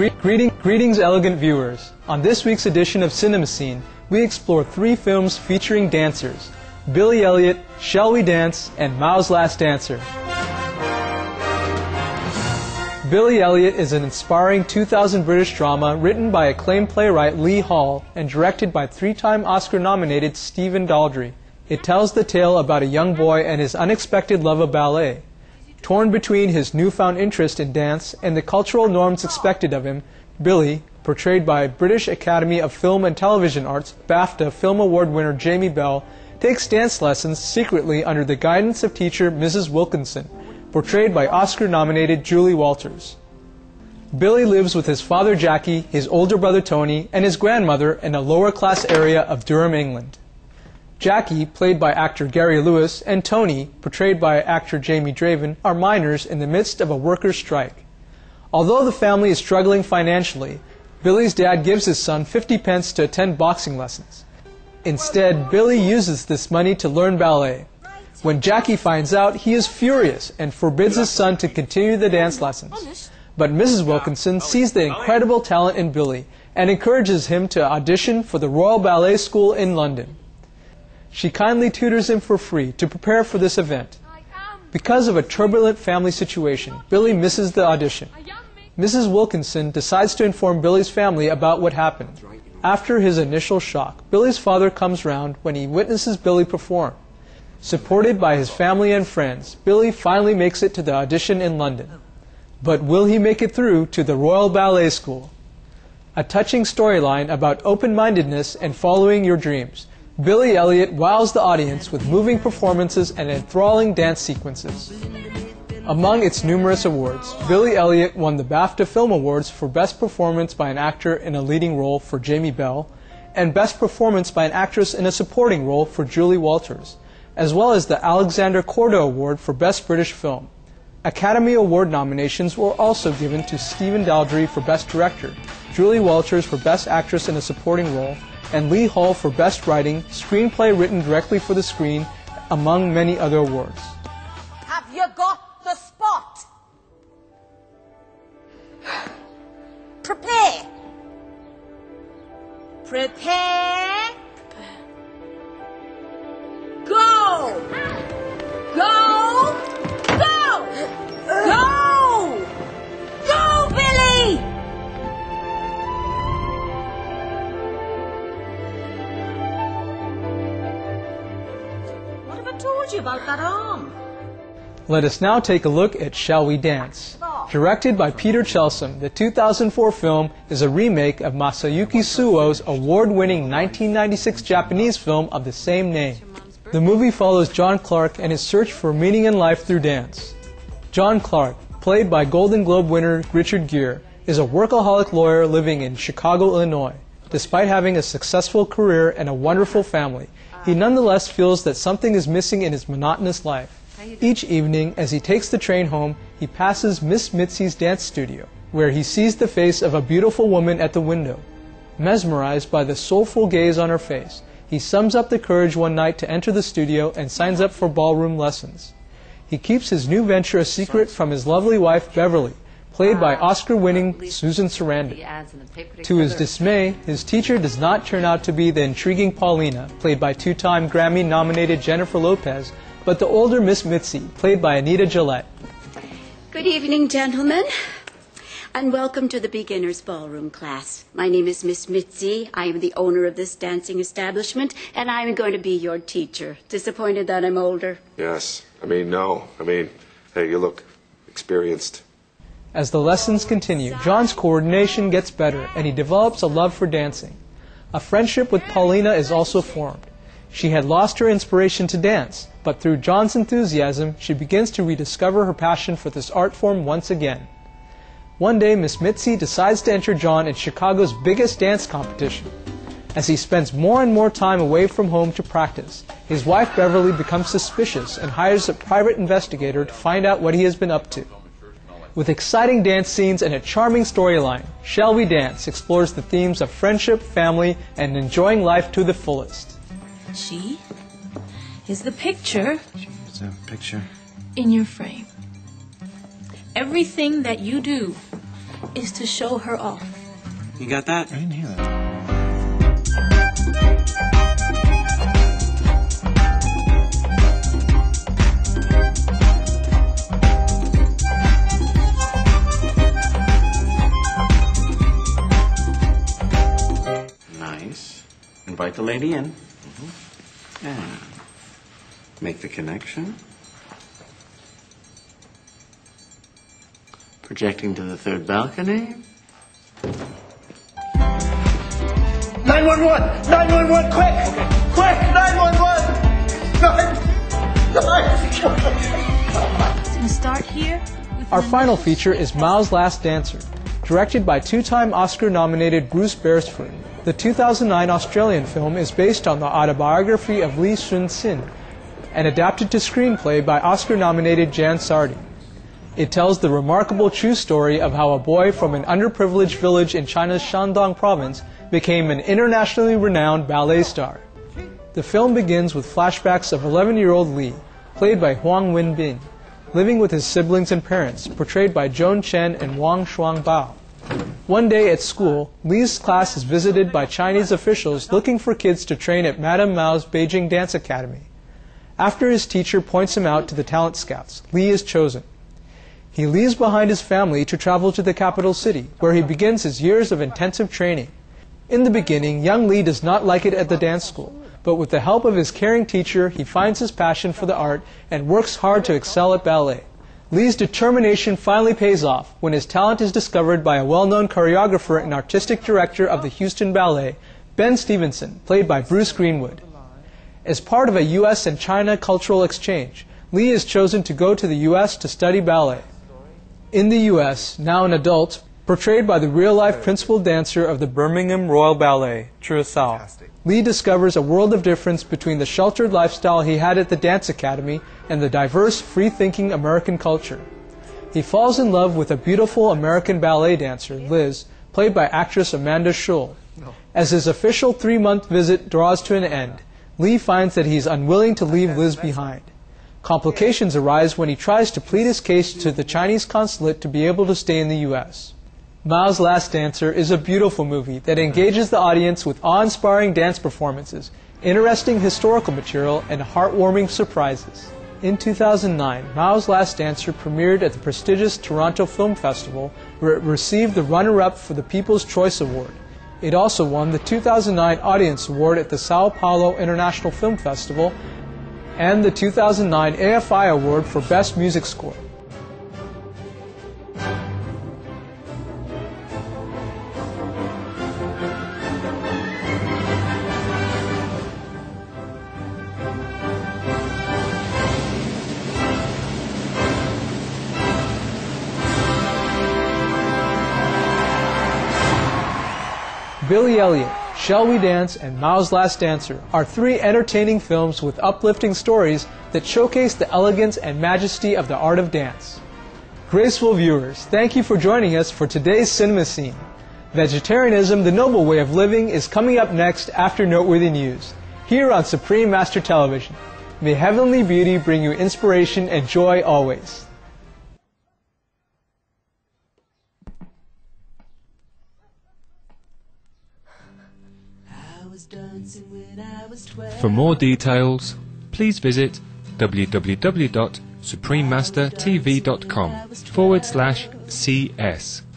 Greetings, elegant viewers. On this week's edition of CinemaScene, we explore 3 films featuring dancers: Billy Elliot, Shall We Dance, and Mao's Last Dancer. Billy Elliot is an inspiring 2000 British drama written by acclaimed playwright Lee Hall and directed by 3-time Oscar-nominated Stephen Daldry. It tells the tale about a young boy and his unexpected love of ballet. Torn between his newfound interest in dance and the cultural norms expected of him, Billy, portrayed by British Academy of Film and Television Arts BAFTA Film Award winner Jamie Bell, takes dance lessons secretly under the guidance of teacher Mrs. Wilkinson, portrayed by Oscar-nominated Julie Walters. Billy lives with his father Jackie, his older brother Tony, and his grandmother in a lower-class area of Durham, England. Jackie, played by actor Gary Lewis, and Tony, portrayed by actor Jamie Draven, are miners in the midst of a workers' strike. Although the family is struggling financially, Billy's dad gives his son 50 pence to attend boxing lessons. Instead, Billy uses this money to learn ballet. When Jackie finds out, he is furious and forbids his son to continue the dance lessons. But Mrs. Wilkinson sees the incredible talent in Billy and encourages him to audition for the Royal Ballet School in London. She kindly tutors him for free to prepare for this event. Because of a turbulent family situation, Billy misses the audition. Mrs. Wilkinson decides to inform Billy's family about what happened. After his initial shock, Billy's father comes round when he witnesses Billy perform. Supported by his family and friends, Billy finally makes it to the audition in London. But will he make it through to the Royal Ballet School? A touching storyline about open-mindedness and following your dreams. Billy Elliot wows the audience with moving performances and enthralling dance sequences. Among its numerous awards, Billy Elliot won the BAFTA Film Awards for Best Performance by an Actor in a Leading Role for Jamie Bell, and Best Performance by an Actress in a Supporting Role for Julie Walters, as well as the Alexander Korda Award for Best British Film. Academy Award nominations were also given to Stephen Daldry for Best Director, Julie Walters for Best Actress in a Supporting Role, and Lee Hall for Best Writing, Screenplay written directly for the screen, among many other awards. Have you got the spot? Prepare. Prepare. Go. Go. Go. Go. Go, Billy. Told you about that arm. Let us now take a look at Shall We Dance. Directed by Peter Chelsom, the 2004 film is a remake of Masayuki Suo's award-winning 1996 Japanese film of the same name. The movie follows John Clark and his search for meaning in life through dance. John Clark, played by Golden Globe winner Richard Gere, is a workaholic lawyer living in Chicago, Illinois. Despite having a successful career and a wonderful family, he nonetheless feels that something is missing in his monotonous life. Each evening, as he takes the train home, he passes Miss Mitzi's dance studio, where he sees the face of a beautiful woman at the window. Mesmerized by the soulful gaze on her face, he sums up the courage one night to enter the studio and signs up for ballroom lessons. He keeps his new venture a secret from his lovely wife, Beverly, played by Oscar-winning Susan Sarandon. To his dismay, his teacher does not turn out to be the intriguing Paulina, played by 2-time Grammy-nominated Jennifer Lopez, but the older Miss Mitzi, played by Anita Gillette. Good evening, gentlemen, and welcome to the beginner's ballroom class. My name is Miss Mitzi. I am the owner of this dancing establishment, and I'm going to be your teacher. Disappointed that I'm older? Yes. No. Hey, you look experienced. As the lessons continue, John's coordination gets better and he develops a love for dancing. A friendship with Paulina is also formed. She had lost her inspiration to dance, but through John's enthusiasm, she begins to rediscover her passion for this art form once again. One day, Miss Mitzi decides to enter John in Chicago's biggest dance competition. As he spends more and more time away from home to practice, his wife Beverly becomes suspicious and hires a private investigator to find out what he has been up to. With exciting dance scenes and a charming storyline, Shall We Dance explores the themes of friendship, family, and enjoying life to the fullest. She is the picture. What's a picture? In your frame. Everything that you do is to show her off. You got that? I didn't hear that. Nice. Invite the lady in. And make the connection. Projecting to the third balcony. 911! 911, quick! Quick! 911! It's gonna start here. With Our the final nose. feature is Mao's Last Dancer, directed by two-time Oscar-nominated Bruce Beresford. The 2009 Australian film is based on the autobiography of Lee Sun-sin and adapted to screenplay by Oscar-nominated Jan Sardi. It tells the remarkable true story of how a boy from an underprivileged village in China's Shandong province became an internationally renowned ballet star. The film begins with flashbacks of 11-year-old Lee, played by Huang Wenbin, living with his siblings and parents, portrayed by Joan Chen and Wang Shuangbao. One day at school, Lee's class is visited by Chinese officials looking for kids to train at Madame Mao's Beijing Dance Academy. After his teacher points him out to the talent scouts, Lee is chosen. He leaves behind his family to travel to the capital city, where he begins his years of intensive training. In the beginning, young Lee does not like it at the dance school, but with the help of his caring teacher, he finds his passion for the art and works hard to excel at ballet. Lee's determination finally pays off when his talent is discovered by a well-known choreographer and artistic director of the Houston Ballet, Ben Stevenson, played by Bruce Greenwood. As part of a U.S. and China cultural exchange, Lee is chosen to go to the U.S. to study ballet. In the U.S., now an adult, portrayed by the real-life principal dancer of the Birmingham Royal Ballet, Chirasao, Lee discovers a world of difference between the sheltered lifestyle he had at the dance academy and the diverse, free-thinking American culture. He falls in love with a beautiful American ballet dancer, Liz, played by actress Amanda Schull. As his official 3-month visit draws to an end, Lee finds that he is unwilling to leave Liz behind. Complications arise when he tries to plead his case to the Chinese consulate to be able to stay in the U.S. Mao's Last Dancer is a beautiful movie that engages the audience with awe-inspiring dance performances, interesting historical material, and heartwarming surprises. In 2009, Mao's Last Dancer premiered at the prestigious Toronto Film Festival, where it received the runner-up for the People's Choice Award. It also won the 2009 Audience Award at the Sao Paulo International Film Festival and the 2009 AFI Award for Best Music Score. Billy Elliot, Shall We Dance, and Mao's Last Dancer are 3 entertaining films with uplifting stories that showcase the elegance and majesty of the art of dance. Graceful viewers, thank you for joining us for today's Cinema Scene. Vegetarianism, the Noble Way of Living, is coming up next after Noteworthy News, here on Supreme Master Television. May heavenly beauty bring you inspiration and joy always. For more details, please visit www.suprememastertv.com/CS.